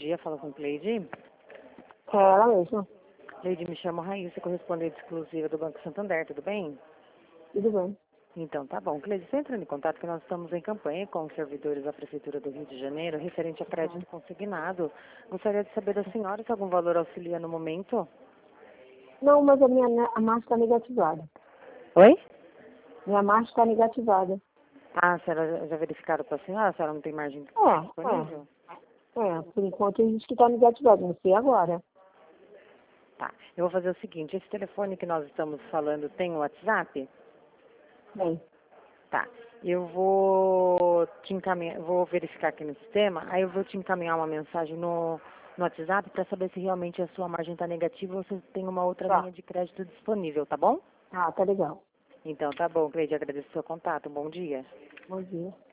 dia, fala com Cleide. É ela mesma. Cleide, me chamo Raíssa, correspondente exclusiva do Banco Santander, tudo bem? Tudo bem. Então, tá bom. Cleide, você entra em contato que nós estamos em campanha com os servidores da Prefeitura do Rio de Janeiro, referente a crédito consignado. Gostaria de saber da senhora se algum valor auxilia no momento? Não, mas a marcha está negativada. Oi? Minha marcha está negativada. Ah, a senhora já verificaram para a senhora? A senhora não tem margem disponível? Por enquanto a gente que está negativado, não sei agora. Tá. Eu vou fazer o seguinte, esse telefone que nós estamos falando tem o WhatsApp? Bem, Tá. Eu vou te encaminhar, vou verificar aqui no sistema, aí eu vou te encaminhar uma mensagem no WhatsApp para saber se realmente a sua margem está negativa ou se tem uma outra tá. linha de crédito disponível, tá bom? Tá legal. Então tá bom, Cleide, agradeço o seu contato. Bom dia. Bom dia.